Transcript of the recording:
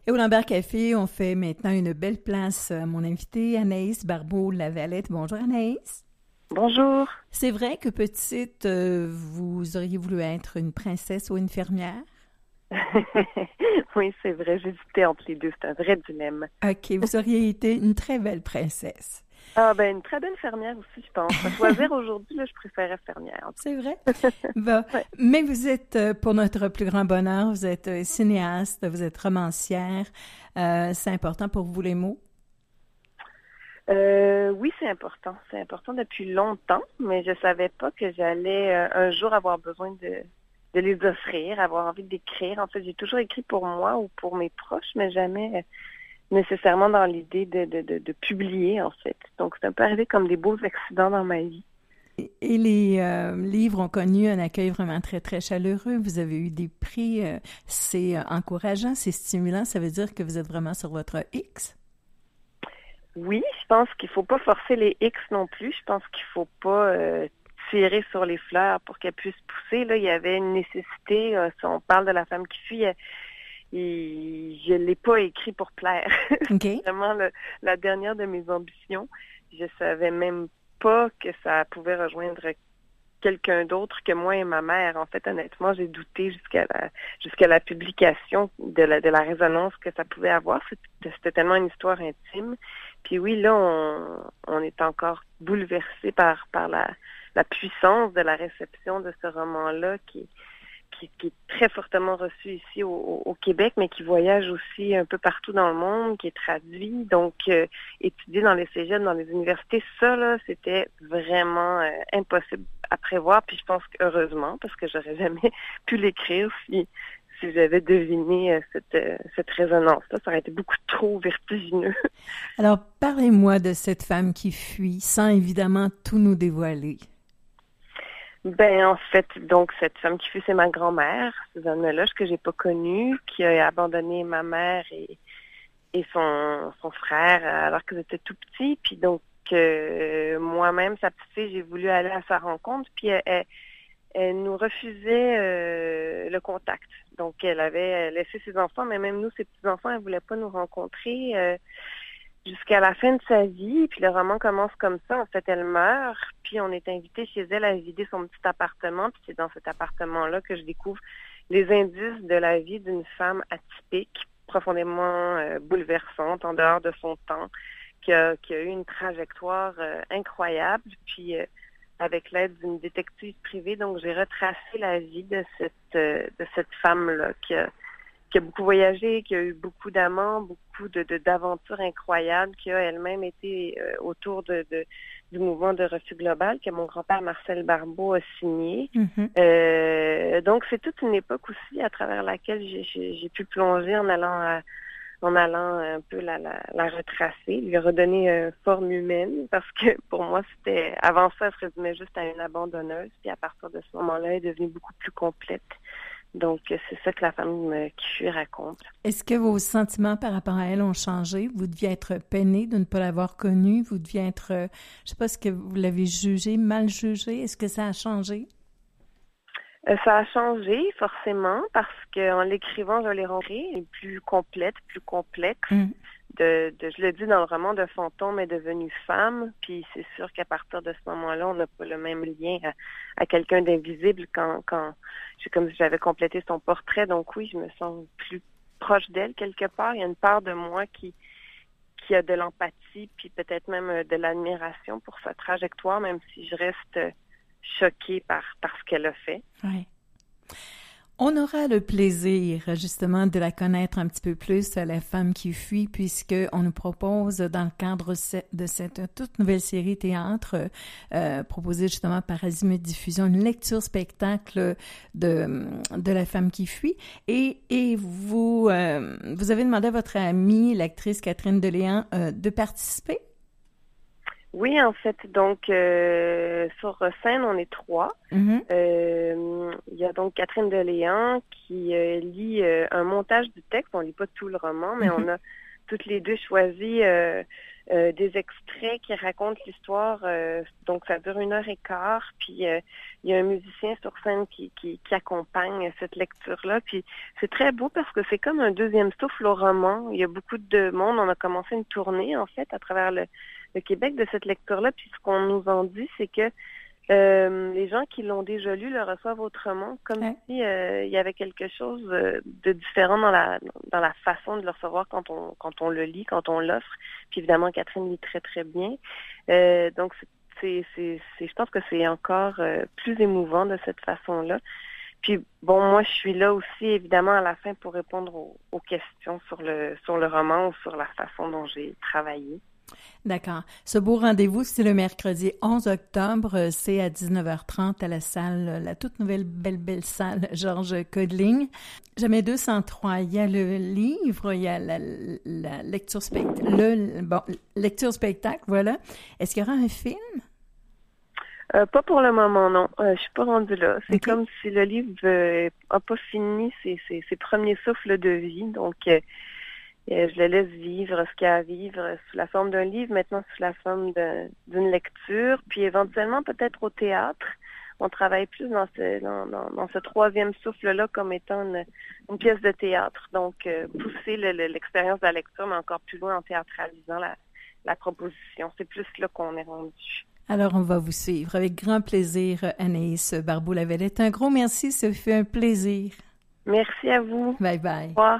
Et au Lambert Café, on fait maintenant une belle place à mon invitée Anaïs Barbeau-Lavalette. Bonjour Anaïs. Bonjour. C'est vrai que petite, vous auriez voulu être une princesse ou une fermière? Oui, c'est vrai, j'hésitais entre les deux, c'est un vrai dilemme. OK, vous auriez été une très belle princesse. Ah ben une très belle fermière aussi, je pense. À choisir aujourd'hui, là, je préférais fermière. C'est vrai? Bon. Ouais. Mais vous êtes, pour notre plus grand bonheur, vous êtes cinéaste, vous êtes romancière. C'est important pour vous les mots? Oui, c'est important. C'est important depuis longtemps, mais je savais pas que j'allais un jour avoir besoin de les offrir, avoir envie d'écrire. En fait, j'ai toujours écrit pour moi ou pour mes proches, mais jamais nécessairement dans l'idée de publier, en fait. Donc, c'est un peu arrivé comme des beaux accidents dans ma vie. Et les livres ont connu un accueil vraiment très, très chaleureux. Vous avez eu des prix. C'est encourageant, c'est stimulant. Ça veut dire que vous êtes vraiment sur votre X? Oui, je pense qu'il faut pas forcer les X non plus. Je pense qu'il faut pas tirer sur les fleurs pour qu'elles puissent pousser. Là, il y avait une nécessité. Si on parle de la femme qui fuit, je l'ai pas écrit pour plaire. OK. C'est vraiment la dernière de mes ambitions. Je savais même pas que ça pouvait rejoindre quelqu'un d'autre que moi et ma mère. En fait, honnêtement, j'ai douté jusqu'à la publication de la résonance que ça pouvait avoir. C'était tellement une histoire intime. Puis oui, là, on est encore bouleversé par la puissance de la réception de ce roman-là qui est très fortement reçu ici au Québec, mais qui voyage aussi un peu partout dans le monde, qui est traduit, donc étudié dans les cégeps, dans les universités. Ça, là, c'était vraiment impossible à prévoir, puis je pense qu'heureusement, parce que j'aurais jamais pu l'écrire si j'avais deviné cette résonance-là. Ça aurait été beaucoup trop vertigineux. Alors, parlez-moi de cette femme qui fuit, sans évidemment tout nous dévoiler. Ben en fait, donc cette femme qui fut, c'est ma grand-mère, Suzanne Meloche, que j'ai pas connue, qui a abandonné ma mère et son frère alors qu'ils étaient tout petits. Puis donc moi-même, sa petite fille, j'ai voulu aller à sa rencontre, puis elle nous refusait le contact. Donc elle avait laissé ses enfants, mais même nous, ses petits-enfants, elle voulait pas nous rencontrer. Jusqu'à la fin de sa vie, puis le roman commence comme ça. En fait, elle meurt, puis on est invité chez elle à vider son petit appartement, puis c'est dans cet appartement-là que je découvre les indices de la vie d'une femme atypique, profondément bouleversante, en dehors de son temps, qui a eu une trajectoire incroyable, puis avec l'aide d'une détective privée, donc j'ai retracé la vie de cette femme-là qui a beaucoup voyagé, qui a eu beaucoup d'amants, beaucoup d'aventures incroyables, qui a elle-même été autour du mouvement de refus global que mon grand-père Marcel Barbeau a signé. Mm-hmm. Donc c'est toute une époque aussi à travers laquelle j'ai pu plonger en allant un peu la retracer, lui redonner forme humaine, parce que pour moi c'était avant ça, elle se résumait juste à une abandonneuse, puis à partir de ce moment-là, elle est devenue beaucoup plus complète. Donc, c'est ça que la femme qui fuit raconte. Est-ce que vos sentiments par rapport à elle ont changé? Vous deviez être peiné de ne pas l'avoir connue. Vous deviez être, je sais pas, est-ce que vous l'avez jugée, mal jugée? Est-ce que ça a changé? Ça a changé, forcément, parce qu'en l'écrivant, je l'ai rencontrée plus complète, plus complexe. Mm. Je le dis dans le roman, de fantôme est devenue femme, puis c'est sûr qu'à partir de ce moment-là, on n'a pas le même lien à quelqu'un d'invisible quand comme si j'avais complété son portrait. Donc oui, je me sens plus proche d'elle quelque part. Il y a une part de moi qui a de l'empathie, puis peut-être même de l'admiration pour sa trajectoire, même si je reste choquée par ce qu'elle a fait. Ouais. On aura le plaisir, justement, de la connaître un petit peu plus, la femme qui fuit, puisqu'on nous propose, dans le cadre de cette toute nouvelle série théâtre, proposée justement par Azimut Diffusion, une lecture-spectacle de la femme qui fuit. Et vous avez demandé à votre amie, l'actrice Catherine Deléan, de participer? Oui, en fait, donc sur scène, on est 3. Mm-hmm. Il y a donc Catherine Deléan qui lit un montage du texte. On lit pas tout le roman, mais Mm-hmm. on a toutes les deux choisi des extraits qui racontent l'histoire. Donc, ça dure 1h15. Puis, il y a un musicien sur scène qui accompagne cette lecture-là. Puis, c'est très beau parce que c'est comme un deuxième souffle au roman. Il y a beaucoup de monde. On a commencé une tournée, en fait, à travers le Québec de cette lecture-là. Puis, ce qu'on nous en dit, c'est que les gens qui l'ont déjà lu le reçoivent autrement, comme si il y avait quelque chose de différent dans la façon de le recevoir quand on le lit, quand on l'offre. Puis évidemment, Catherine lit très très bien. Donc je pense que c'est encore plus émouvant de cette façon-là. Puis bon, moi je suis là aussi évidemment à la fin pour répondre aux questions sur le roman ou sur la façon dont j'ai travaillé. D'accord. Ce beau rendez-vous, c'est le mercredi 11 octobre. C'est à 19h30 à la salle, la toute nouvelle belle salle Georges Codling. Jamais 203. Il y a le livre, il y a la lecture lecture spectacle, voilà. Est-ce qu'il y aura un film? Pas pour le moment, non. Je suis pas rendue là. C'est comme si le livre a pas fini ses premiers souffles de vie. Donc, je le laisse vivre ce qu'il y a à vivre sous la forme d'un livre, maintenant sous la forme d'une lecture, puis éventuellement peut-être au théâtre. On travaille plus dans ce troisième souffle-là comme étant une pièce de théâtre. Donc, pousser l'expérience de la lecture, mais encore plus loin en théâtralisant la proposition. C'est plus là qu'on est rendu. Alors, on va vous suivre avec grand plaisir, Anaïs Barbeau-Lavalette. Un gros merci, ça fait un plaisir. Merci à vous. Bye bye. Au revoir.